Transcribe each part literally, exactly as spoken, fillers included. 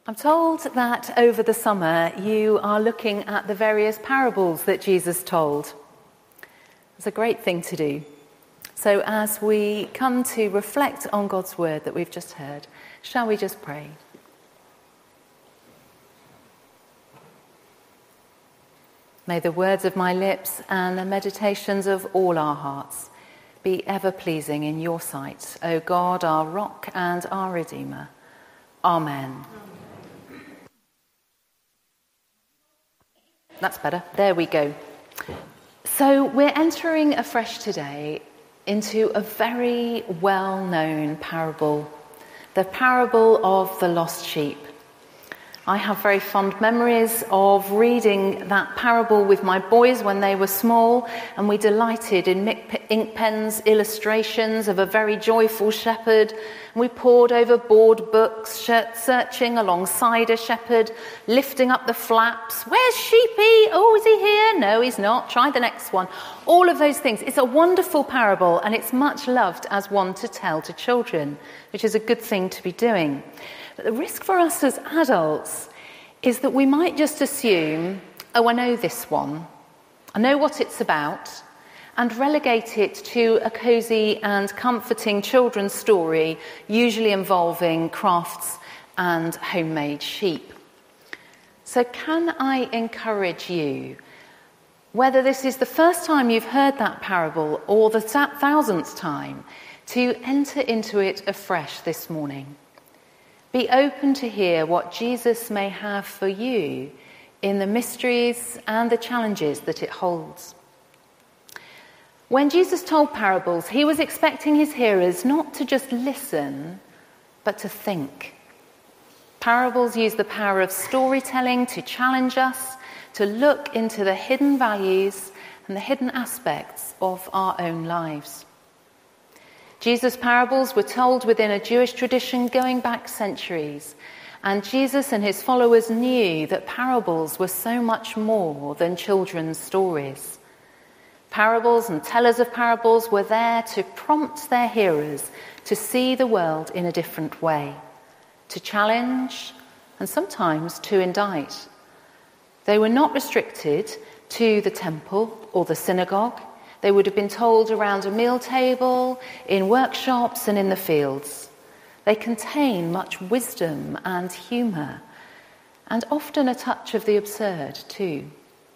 I'm told that over the summer you are looking at the various parables that Jesus told. It's a great thing to do. So as we come to reflect on God's word that we've just heard, shall we just pray? May the words of my lips and the meditations of all our hearts be ever pleasing in your sight, O God, our rock and our Redeemer. Amen. That's better. There we go. So we're entering afresh today into a very well-known parable, the parable of the lost sheep. I have very fond memories of reading that parable with my boys when they were small, and we delighted in ink pens illustrations of a very joyful shepherd. And we pored over board books, searching alongside a shepherd, lifting up the flaps. Where's Sheepy? Oh, is he here? No, he's not. Try the next one. All of those things. It's a wonderful parable, and it's much loved as one to tell to children, which is a good thing to be doing. But the risk for us as adults is that we might just assume, oh, I know this one, I know what it's about, and relegate it to a cosy and comforting children's story, usually involving crafts and homemade sheep. So can I encourage you, whether this is the first time you've heard that parable or the thousandth time, to enter into it afresh this morning? Be open to hear what Jesus may have for you in the mysteries and the challenges that it holds. When Jesus told parables, he was expecting his hearers not to just listen, but to think. Parables use the power of storytelling to challenge us, to look into the hidden values and the hidden aspects of our own lives. Jesus' parables were told within a Jewish tradition going back centuries, and Jesus and his followers knew that parables were so much more than children's stories. Parables and tellers of parables were there to prompt their hearers to see the world in a different way, to challenge and sometimes to indict. They were not restricted to the temple or the synagogue. They would have been told around a meal table, in workshops and in the fields. They contain much wisdom and humour, and often a touch of the absurd too.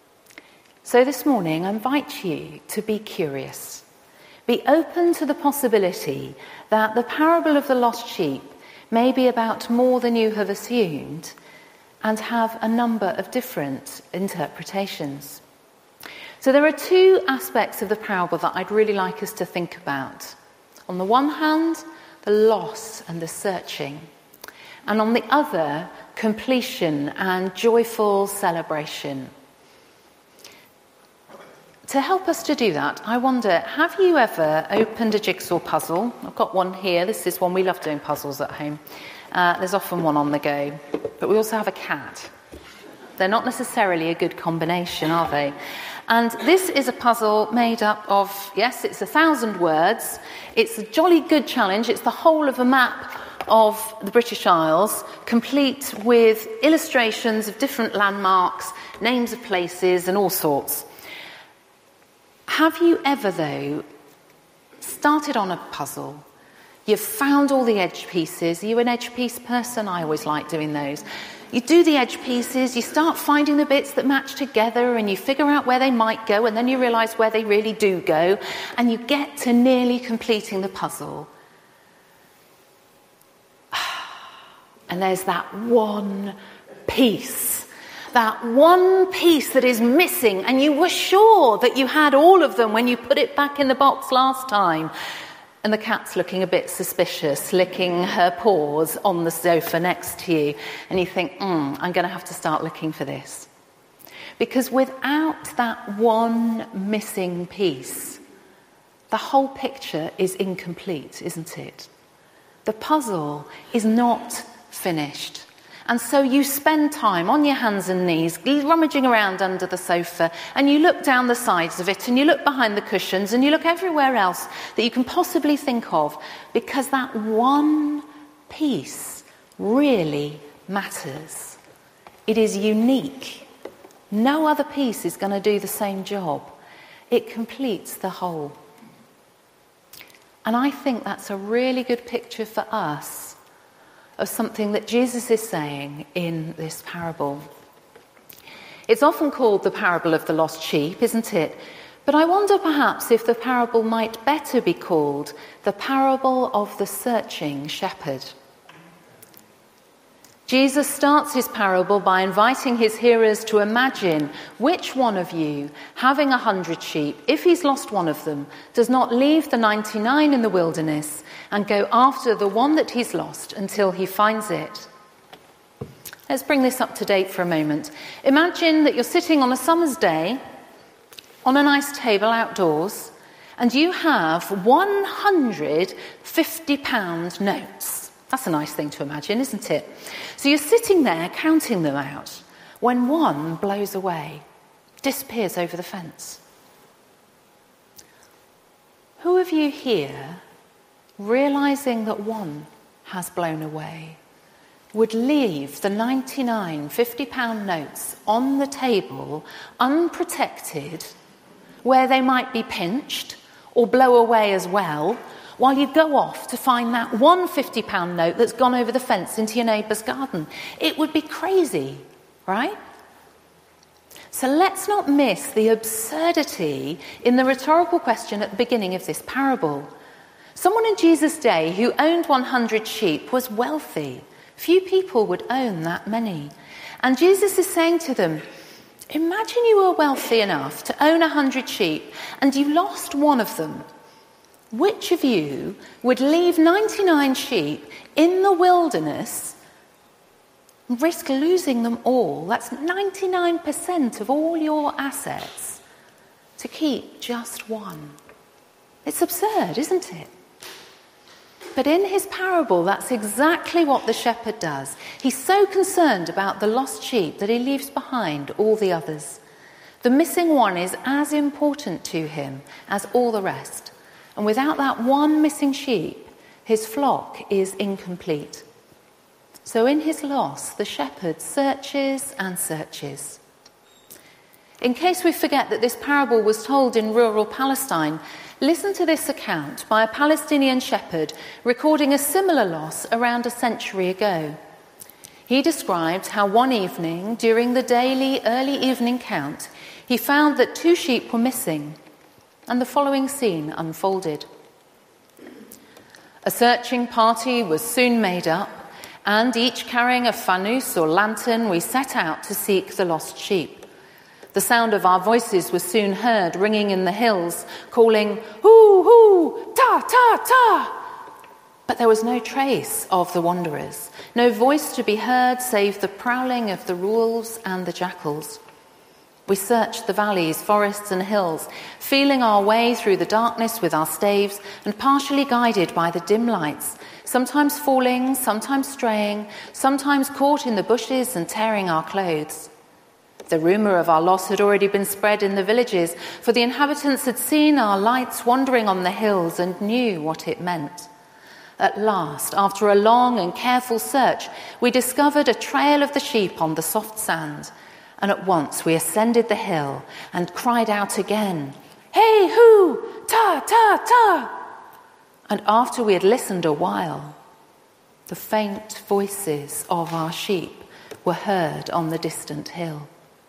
So this morning I invite you to be curious. Be open to the possibility that the parable of the lost sheep may be about more than you have assumed and have a number of different interpretations. So there are two aspects of the parable that I'd really like us to think about. On the one hand, the loss and the searching. And on the other, completion and joyful celebration. To help us to do that, I wonder, have you ever opened a jigsaw puzzle? I've got one here. This is one. We love doing puzzles at home. Uh, there's often one on the go. But we also have a cat. They're not necessarily a good combination, are they? And this is a puzzle made up of, yes, it's a thousand words. It's a jolly good challenge. It's the whole of a map of the British Isles, complete with illustrations of different landmarks, names of places and all sorts. Have you ever, though, started on a puzzle? You've found all the edge pieces. Are you an edge piece person? I always like doing those. You do the edge pieces, you start finding the bits that match together, and you figure out where they might go, and then you realise where they really do go, and you get to nearly completing the puzzle. And there's that one piece, that one piece that is missing, and you were sure that you had all of them when you put it back in the box last time. And the cat's looking a bit suspicious, licking her paws on the sofa next to you. And you think, mm, I'm going to have to start looking for this. Because without that one missing piece, the whole picture is incomplete, isn't it? The puzzle is not finished. And so you spend time on your hands and knees, rummaging around under the sofa, and you look down the sides of it, and you look behind the cushions, and you look everywhere else that you can possibly think of, because that one piece really matters. It is unique. No other piece is going to do the same job. It completes the whole. And I think that's a really good picture for us of something that Jesus is saying in this parable. It's often called the parable of the lost sheep, isn't it? But I wonder perhaps if the parable might better be called the parable of the searching shepherd. Jesus starts his parable by inviting his hearers to imagine which one of you, having a hundred sheep, if he's lost one of them, does not leave the ninety-nine in the wilderness and go after the one that he's lost until he finds it. Let's bring this up to date for a moment. Imagine that you're sitting on a summer's day on a nice table outdoors and you have one hundred fifty pound notes. That's a nice thing to imagine, isn't it? So you're sitting there counting them out when one blows away, disappears over the fence. Who of you here, realizing that one has blown away, would leave the ninety-nine fifty pound notes on the table unprotected, where they might be pinched or blow away as well, while you go off to find that one fifty pound note that's gone over the fence into your neighbour's garden? It would be crazy, right? So let's not miss the absurdity in the rhetorical question at the beginning of this parable. Someone in Jesus' day who owned one hundred sheep was wealthy. Few people would own that many. And Jesus is saying to them, imagine you were wealthy enough to own one hundred sheep and you lost one of them. Which of you would leave ninety-nine sheep in the wilderness and risk losing them all? That's ninety-nine percent of all your assets to keep just one. It's absurd, isn't it? But in his parable, that's exactly what the shepherd does. He's so concerned about the lost sheep that he leaves behind all the others. The missing one is as important to him as all the rest. And without that one missing sheep, his flock is incomplete. So in his loss, the shepherd searches and searches. In case we forget that this parable was told in rural Palestine, listen to this account by a Palestinian shepherd recording a similar loss around a century ago. He described how one evening, during the daily early evening count, he found that two sheep were missing. And the following scene unfolded. A searching party was soon made up, and each carrying a fanus or lantern, we set out to seek the lost sheep. The sound of our voices was soon heard ringing in the hills, calling, hoo, hoo, ta, ta, ta. But there was no trace of the wanderers, no voice to be heard save the prowling of the wolves and the jackals. We searched the valleys, forests and hills, feeling our way through the darkness with our staves and partially guided by the dim lights, sometimes falling, sometimes straying, sometimes caught in the bushes and tearing our clothes. The rumour of our loss had already been spread in the villages, for the inhabitants had seen our lights wandering on the hills and knew what it meant. At last, after a long and careful search, we discovered a trail of the sheep on the soft sand. And at once we ascended the hill and cried out again, hey, hoo, ta, ta, ta. And after we had listened a while, the faint voices of our sheep were heard on the distant hill.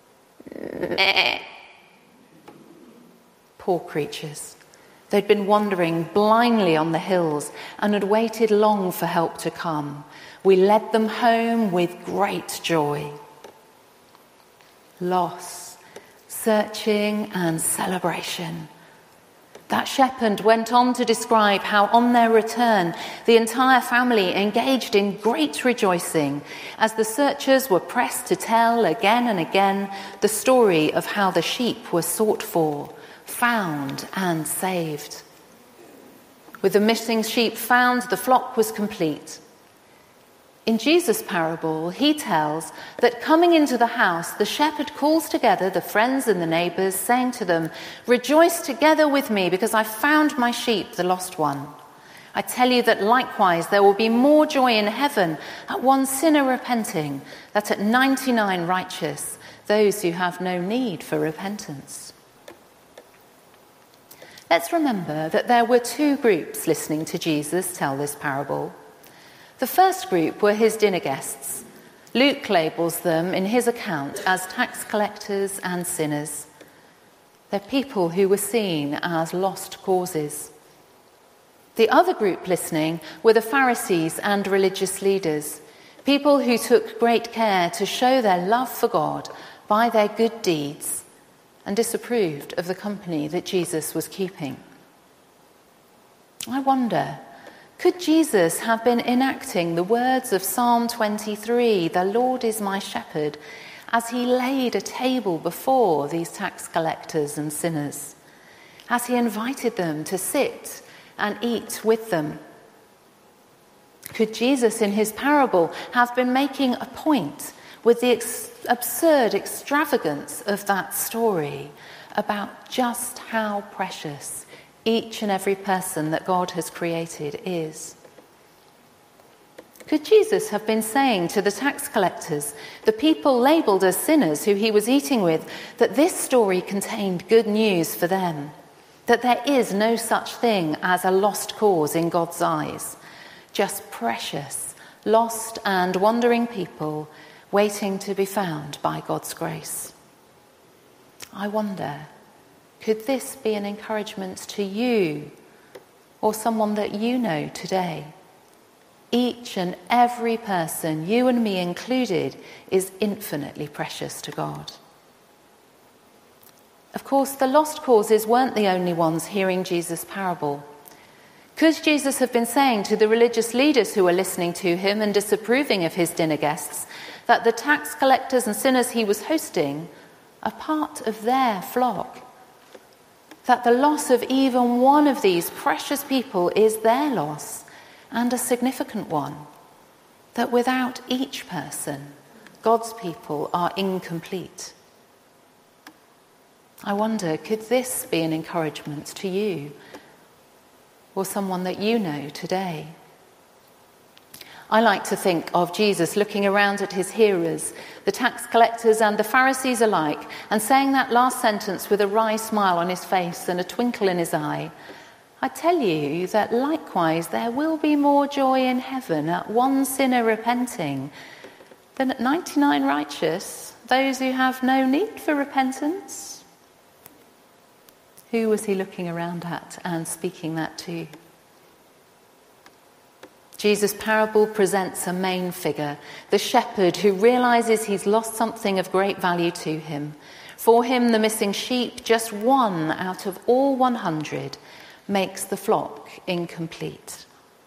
Poor creatures. They'd been wandering blindly on the hills and had waited long for help to come. We led them home with great joy. Loss, searching and celebration. That shepherd went on to describe how on their return the entire family engaged in great rejoicing as the searchers were pressed to tell again and again the story of how the sheep were sought for, found and saved. With the missing sheep found, the flock was complete. In Jesus' parable, he tells that coming into the house, the shepherd calls together the friends and the neighbours, saying to them, rejoice together with me because I found my sheep, the lost one. I tell you that likewise there will be more joy in heaven at one sinner repenting than at ninety-nine righteous, those who have no need for repentance. Let's remember that there were two groups listening to Jesus tell this parable. The first group were his dinner guests. Luke labels them in his account as tax collectors and sinners. They're people who were seen as lost causes. The other group listening were the Pharisees and religious leaders, people who took great care to show their love for God by their good deeds and disapproved of the company that Jesus was keeping. I wonder, could Jesus have been enacting the words of Psalm twenty-three, "The Lord is my shepherd," as he laid a table before these tax collectors and sinners, as he invited them to sit and eat with them? Could Jesus in his parable have been making a point with the ex- absurd extravagance of that story about just how precious each and every person that God has created is? Could Jesus have been saying to the tax collectors, the people labelled as sinners who he was eating with, that this story contained good news for them? That there is no such thing as a lost cause in God's eyes, just precious, lost and wandering people waiting to be found by God's grace. I wonder, could this be an encouragement to you or someone that you know today? Each and every person, you and me included, is infinitely precious to God. Of course, the lost causes weren't the only ones hearing Jesus' parable. Could Jesus have been saying to the religious leaders who were listening to him and disapproving of his dinner guests that the tax collectors and sinners he was hosting are part of their flock? That the loss of even one of these precious people is their loss, and a significant one? That without each person, God's people are incomplete? I wonder, could this be an encouragement to you or someone that you know today? I like to think of Jesus looking around at his hearers, the tax collectors and the Pharisees alike, and saying that last sentence with a wry smile on his face and a twinkle in his eye. I tell you that likewise there will be more joy in heaven at one sinner repenting than at ninety-nine righteous, those who have no need for repentance. Who was he looking around at and speaking that to? Jesus' parable presents a main figure, the shepherd who realises he's lost something of great value to him. For him, the missing sheep, just one out of all one hundred, makes the flock incomplete.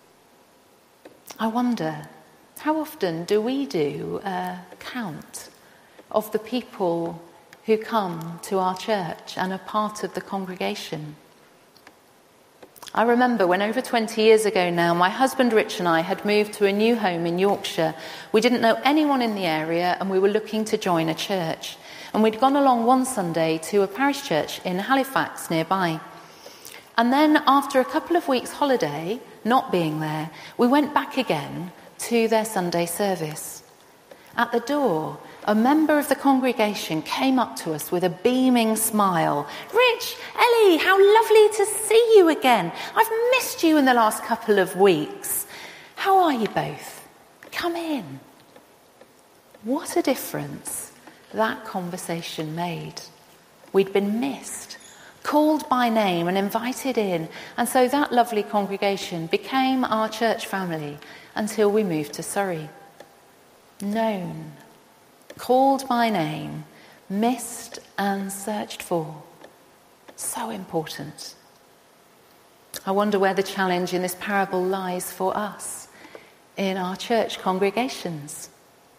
I wonder, how often do we do a count of the people who come to our church and are part of the congregation? I remember when over twenty years ago now, my husband Rich and I had moved to a new home in Yorkshire. We didn't know anyone in the area and we were looking to join a church. And we'd gone along one Sunday to a parish church in Halifax nearby. And then after a couple of weeks' holiday, not being there, we went back again to their Sunday service. At the door, a member of the congregation came up to us with a beaming smile. "Rich, Ellie, how lovely to see you again. I've missed you in the last couple of weeks. How are you both? Come in." What a difference that conversation made. We'd been missed, called by name and invited in, and so that lovely congregation became our church family until we moved to Surrey. Known, called by name, missed and searched for. So important. I wonder where the challenge in this parable lies for us in our church congregations.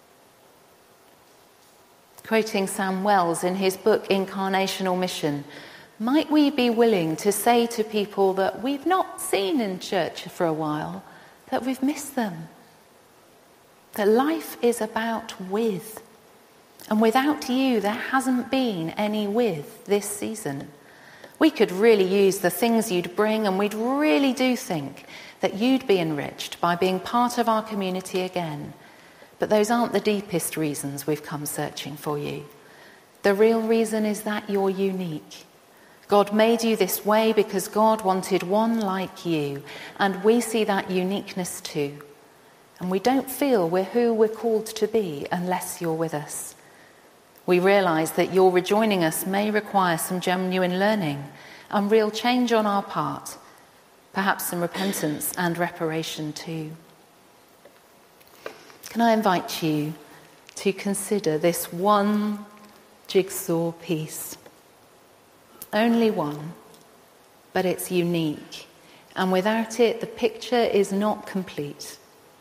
Quoting Sam Wells in his book Incarnational Mission, might we be willing to say to people that we've not seen in church for a while that we've missed them? That life is about with. And without you, there hasn't been any with this season. We could really use the things you'd bring, and we'd really do think that you'd be enriched by being part of our community again. But those aren't the deepest reasons we've come searching for you. The real reason is that you're unique. God made you this way because God wanted one like you, and we see that uniqueness too. And we don't feel we're who we're called to be unless you're with us. We realise that your rejoining us may require some genuine learning and real change on our part, perhaps some repentance and reparation too. Can I invite you to consider this one jigsaw piece? Only one, but it's unique, and without it the picture is not complete.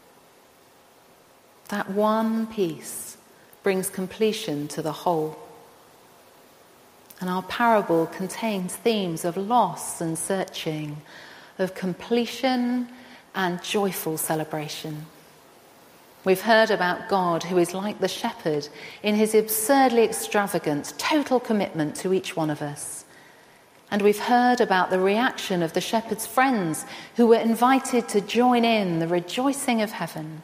That one piece brings completion to the whole. And our parable contains themes of loss and searching, of completion and joyful celebration. We've heard about God who is like the shepherd in his absurdly extravagant, total commitment to each one of us. And we've heard about the reaction of the shepherd's friends who were invited to join in the rejoicing of heaven.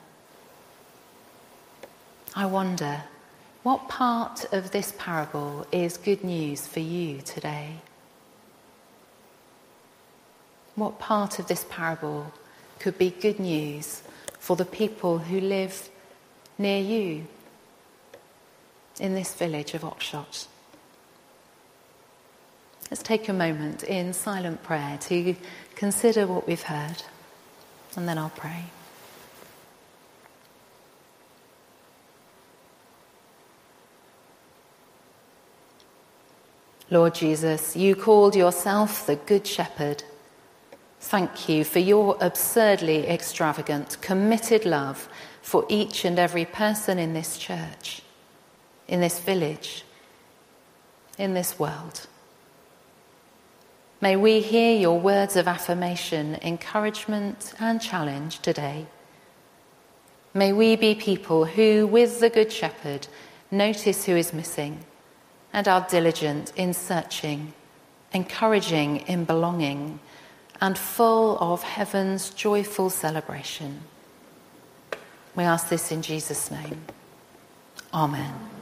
I wonder, what part of this parable is good news for you today? What part of this parable could be good news for the people who live near you in this village of Oxshott? Let's take a moment in silent prayer to consider what we've heard, and then I'll pray. Lord Jesus, you called yourself the Good Shepherd. Thank you for your absurdly extravagant, committed love for each and every person in this church, in this village, in this world. May we hear your words of affirmation, encouragement, and challenge today. May we be people who, with the Good Shepherd, notice who is missing and are diligent in searching, encouraging in belonging, and full of heaven's joyful celebration. We ask this in Jesus' name. Amen.